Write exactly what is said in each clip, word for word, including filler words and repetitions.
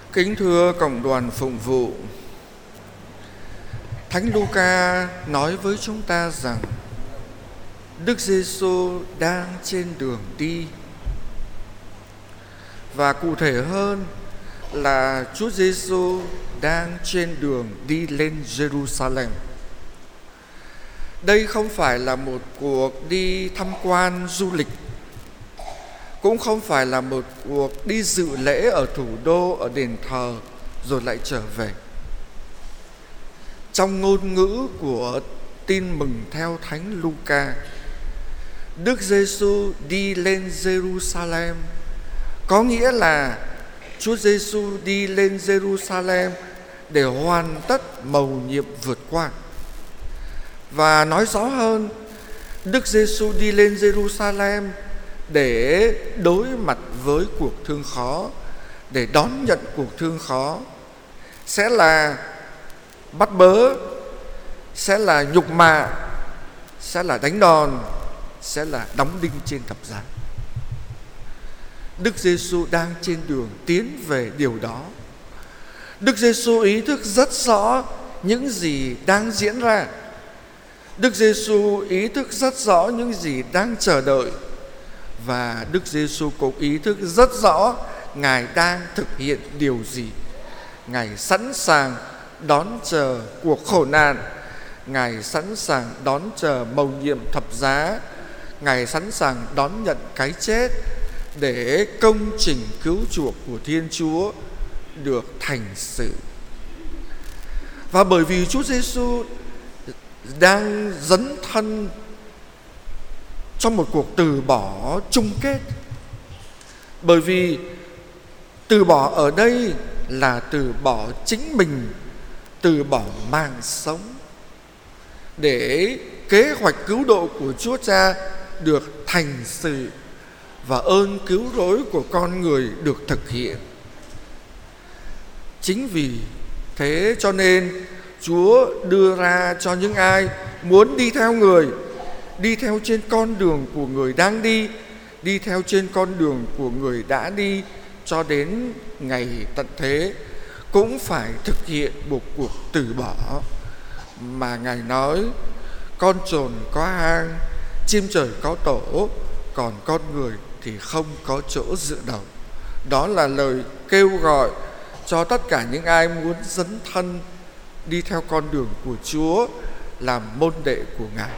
Kính thưa cộng đoàn phụng vụ, Thánh Luca nói với chúng ta rằng Đức Giêsu đang trên đường đi, và cụ thể hơn là Chúa Giêsu đang trên đường đi lên Jerusalem. Đây không phải là một cuộc đi tham quan du lịch, cũng không phải là một cuộc đi dự lễ ở thủ đô, ở đền thờ rồi lại trở về. Trong ngôn ngữ của tin mừng theo Thánh Luca, Đức Giêsu đi lên Jerusalem có nghĩa là Chúa Giêsu đi lên Jerusalem để hoàn tất mầu nhiệm vượt qua. Và nói rõ hơn, Đức Giêsu đi lên Jerusalem để đối mặt với cuộc thương khó, để đón nhận cuộc thương khó, sẽ là bắt bớ, sẽ là nhục mạ, sẽ là đánh đòn, sẽ là đóng đinh trên thập giá. Đức Giêsu đang trên đường tiến về điều đó. Đức Giêsu ý thức rất rõ những gì đang diễn ra. Đức Giêsu ý thức rất rõ những gì đang chờ đợi. Và Đức Giêsu cũng ý thức rất rõ Ngài đang thực hiện điều gì. Ngài sẵn sàng đón chờ cuộc khổ nạn, Ngài sẵn sàng đón chờ mầu nhiệm thập giá, Ngài sẵn sàng đón nhận cái chết để công trình cứu chuộc của Thiên Chúa được thành sự. Và bởi vì Chúa Giêsu đang dấn thân trong một cuộc từ bỏ chung kết, bởi vì từ bỏ ở đây là từ bỏ chính mình, từ bỏ mạng sống, để kế hoạch cứu độ của Chúa Cha được thành sự và ơn cứu rỗi của con người được thực hiện. Chính vì thế cho nên Chúa đưa ra cho những ai muốn đi theo người, đi theo trên con đường của người đang đi, đi theo trên con đường của người đã đi cho đến ngày tận thế, cũng phải thực hiện một cuộc từ bỏ. Mà Ngài nói, con trồn có hang, chim trời có tổ, còn con người thì không có chỗ dựa đầu. Đó là lời kêu gọi cho tất cả những ai muốn dấn thân đi theo con đường của Chúa, làm môn đệ của Ngài.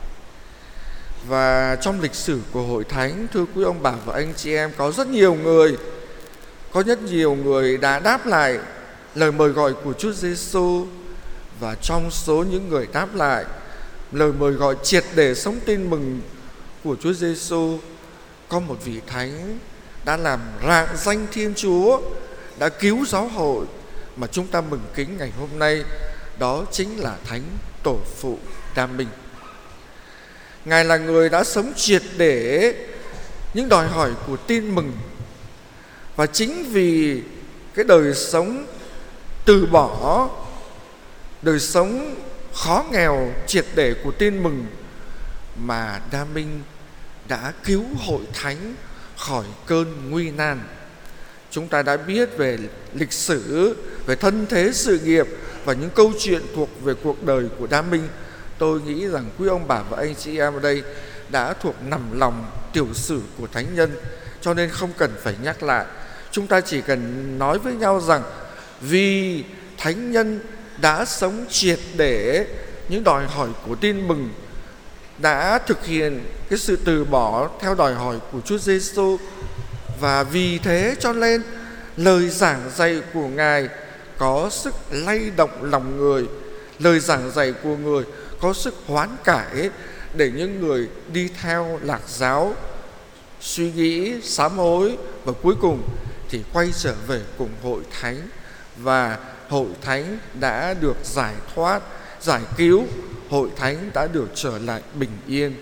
Và trong lịch sử của Hội Thánh, thưa quý ông bà và anh chị em, có rất nhiều người, có rất nhiều người đã đáp lại lời mời gọi của Chúa Giêsu. Và trong số những người đáp lại lời mời gọi triệt để sống tin mừng của Chúa Giêsu, có một vị thánh đã làm rạng danh Thiên Chúa, đã cứu giáo hội mà chúng ta mừng kính ngày hôm nay. Đó chính là Thánh Tổ phụ Đa Minh. Ngài là người đã sống triệt để những đòi hỏi của tin mừng. Và chính vì cái đời sống từ bỏ, đời sống khó nghèo triệt để của tin mừng mà Đa Minh đã cứu hội thánh khỏi cơn nguy nan. Chúng ta đã biết về lịch sử, về thân thế sự nghiệp và những câu chuyện thuộc về cuộc đời của Đa Minh. Tôi nghĩ rằng quý ông bà và anh chị em ở đây đã thuộc nằm lòng tiểu sử của thánh nhân, cho nên không cần phải nhắc lại. Chúng ta chỉ cần nói với nhau rằng vì thánh nhân đã sống triệt để những đòi hỏi của tin mừng, đã thực hiện cái sự từ bỏ theo đòi hỏi của Chúa Giêsu, và vì thế cho nên lời giảng dạy của Ngài có sức lay động lòng người, lời giảng dạy của người có sức hoán cải để những người đi theo lạc giáo suy nghĩ, sám hối và cuối cùng thì quay trở về cùng hội thánh, và hội thánh đã được giải thoát, giải cứu, hội thánh đã được trở lại bình yên.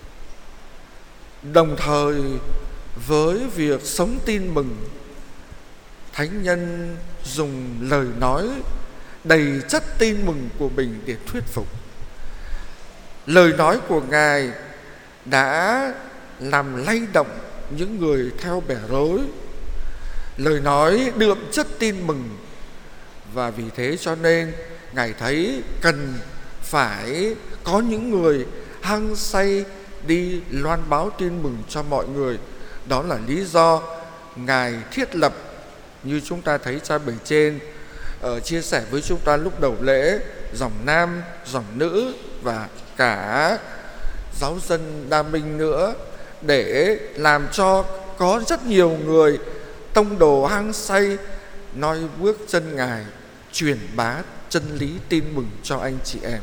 Đồng thời với việc sống tin mừng, thánh nhân dùng lời nói đầy chất tin mừng của mình để thuyết phục. Lời nói của Ngài đã làm lay động những người theo bè rối, lời nói đượm chất tin mừng. Và vì thế cho nên Ngài thấy cần phải có những người hăng say đi loan báo tin mừng cho mọi người. Đó là lý do Ngài thiết lập, như chúng ta thấy cha bề trên uh, chia sẻ với chúng ta lúc đầu lễ, dòng nam, dòng nữ và cả giáo dân Đa Minh nữa, để làm cho có rất nhiều người tông đồ hăng say noi bước chân Ngài, truyền bá chân lý tin mừng cho anh chị em.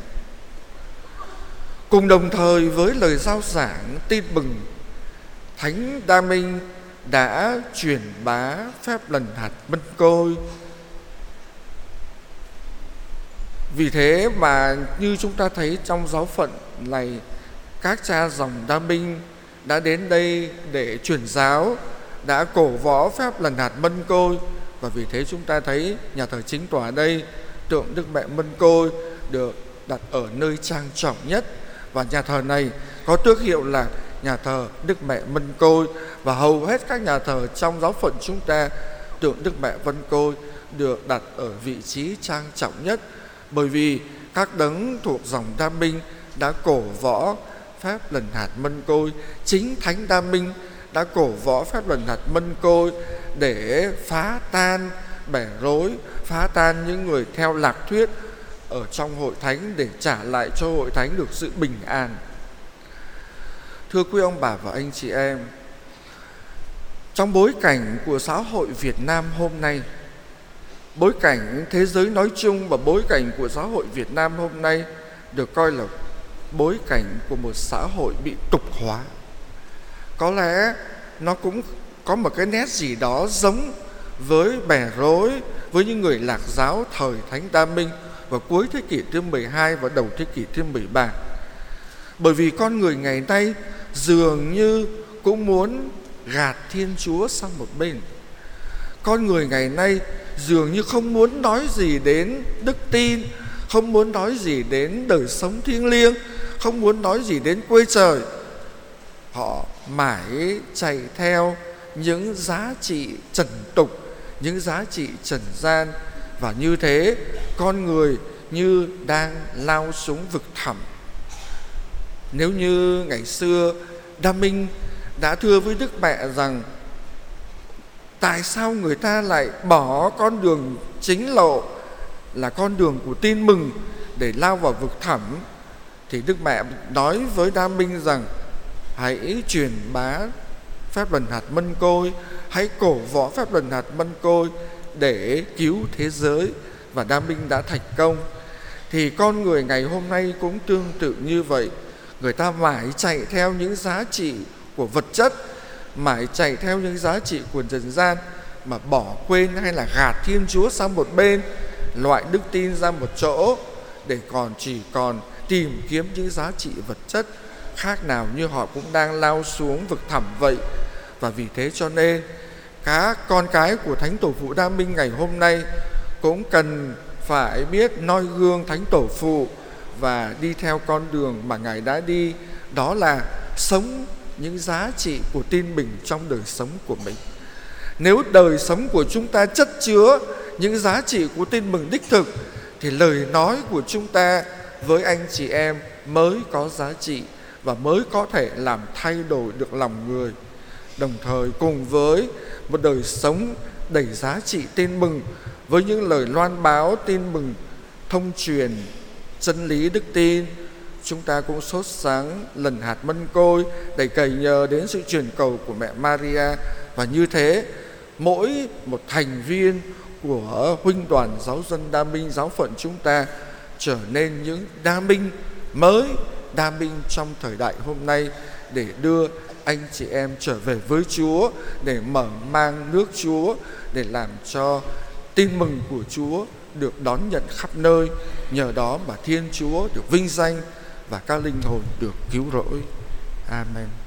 Cùng đồng thời với lời rao giảng tin mừng, Thánh Đa Minh đã truyền bá phép lần hạt mân côi. Vì thế mà như chúng ta thấy trong giáo phận này, các cha dòng Đa Minh đã đến đây để truyền giáo, đã cổ võ phép lần hạt mân côi. Và vì thế chúng ta thấy nhà thờ chính tòa đây, tượng Đức Mẹ Mân Côi được đặt ở nơi trang trọng nhất. Và nhà thờ này có tước hiệu là nhà thờ Đức Mẹ Mân Côi. Và hầu hết các nhà thờ trong giáo phận chúng ta, tượng Đức Mẹ Mân Côi được đặt ở vị trí trang trọng nhất. Bởi vì các đấng thuộc dòng Đa Minh đã cổ võ phép lần hạt mân côi. Chính Thánh Đa Minh đã cổ võ phép lần hạt mân côi để phá tan bẻ rối, phá tan những người theo lạc thuyết ở trong hội thánh, để trả lại cho hội thánh được sự bình an. Thưa quý ông bà và anh chị em, trong bối cảnh của xã hội Việt Nam hôm nay, bối cảnh thế giới nói chung và bối cảnh của xã hội Việt Nam hôm nay được coi là bối cảnh của một xã hội bị tục hóa. Có lẽ nó cũng có một cái nét gì đó giống với bè rối, với những người lạc giáo thời Thánh Đa Minh vào cuối thế kỷ thứ mười hai và đầu thế kỷ thứ mười ba. Bởi vì con người ngày nay dường như cũng muốn gạt Thiên Chúa sang một bên. Con người ngày nay dường như không muốn nói gì đến đức tin, không muốn nói gì đến đời sống thiêng liêng, không muốn nói gì đến quê trời. Họ mãi chạy theo những giá trị trần tục, những giá trị trần gian. Và như thế con người như đang lao xuống vực thẳm. Nếu như ngày xưa Đa Minh đã thưa với Đức Mẹ rằng tại sao người ta lại bỏ con đường chính lộ là con đường của tin mừng để lao vào vực thẳm, thì Đức Mẹ nói với Đa Minh rằng hãy truyền bá phép lần hạt mân côi, hãy cổ võ phép lần hạt mân côi để cứu thế giới. Và Đa Minh đã thành công. Thì con người ngày hôm nay cũng tương tự như vậy. Người ta mãi chạy theo những giá trị của vật chất, mãi chạy theo những giá trị của trần gian, mà bỏ quên hay là gạt Thiên Chúa sang một bên, loại đức tin ra một chỗ, để còn chỉ còn tìm kiếm những giá trị vật chất, khác nào như họ cũng đang lao xuống vực thẳm vậy. Và vì thế cho nên các con cái của Thánh Tổ Phụ Đa Minh ngày hôm nay cũng cần phải biết noi gương Thánh Tổ Phụ và đi theo con đường mà Ngài đã đi. Đó là sống những giá trị của tin mừng trong đời sống của mình. Nếu đời sống của chúng ta chất chứa những giá trị của tin mừng đích thực, thì lời nói của chúng ta với anh chị em mới có giá trị và mới có thể làm thay đổi được lòng người. Đồng thời cùng với một đời sống đầy giá trị tin mừng, với những lời loan báo tin mừng, thông truyền chân lý đức tin, chúng ta cũng sốt sáng lần hạt mân côi để cậy nhờ đến sự truyền cầu của mẹ Maria. Và như thế, mỗi một thành viên của huynh đoàn giáo dân Đa Minh giáo phận chúng ta trở nên những Đa Minh mới, Đa Minh trong thời đại hôm nay, để đưa anh chị em trở về với Chúa, để mở mang nước Chúa, để làm cho tin mừng của Chúa được đón nhận khắp nơi. Nhờ đó mà Thiên Chúa được vinh danh và các linh hồn được cứu rỗi. Amen.